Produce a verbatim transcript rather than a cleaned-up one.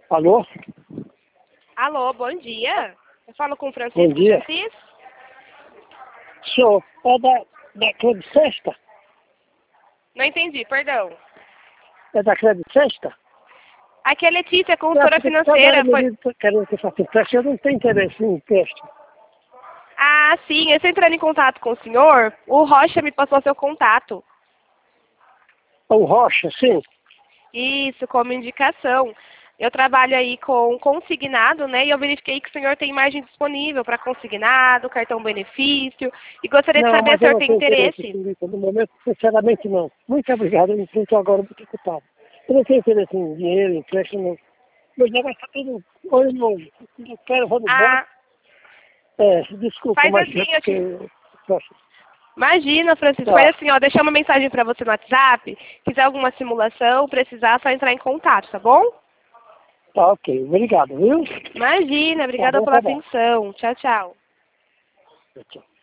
Alô? Alô, bom dia. Eu falo com o Francisco. Bom dia. Francisco? Senhor, é da, da Crede Sexta? Não entendi, perdão. É da Crede Sexta? Aqui é Letícia, consultora financeira. Foi... Querendo que eu faça empréstimo, eu não tenho interesse em empréstimo. Ah, sim, eu estou entrando em contato com o senhor. O Rocha me passou seu contato. O Rocha, sim. Isso, como indicação. Eu trabalho aí com consignado, né? E eu verifiquei que o senhor tem margem disponível para consignado, cartão benefício. E gostaria Não, de saber mas se o eu senhor não tem tenho interesse, interesse. Felipe. No momento, sinceramente, não. Muito obrigado, eu me sinto agora muito ocupado. Eu não tenho interesse em dinheiro, em empréstimo, não. Meu negócio está tudo olho novo. Eu quero, vou no banco. Ah, É, desculpa, faz mas assim, é eu porque... te... Poxa, Imagina, Francisco, faz tá, assim, ó, deixar uma mensagem para você no WhatsApp. Quiser alguma simulação, precisar, só entrar em contato, tá bom? tá ok. Obrigado, viu? Imagina, Tá obrigada bom, pela tá bom. atenção. Tchau, tchau. Tchau.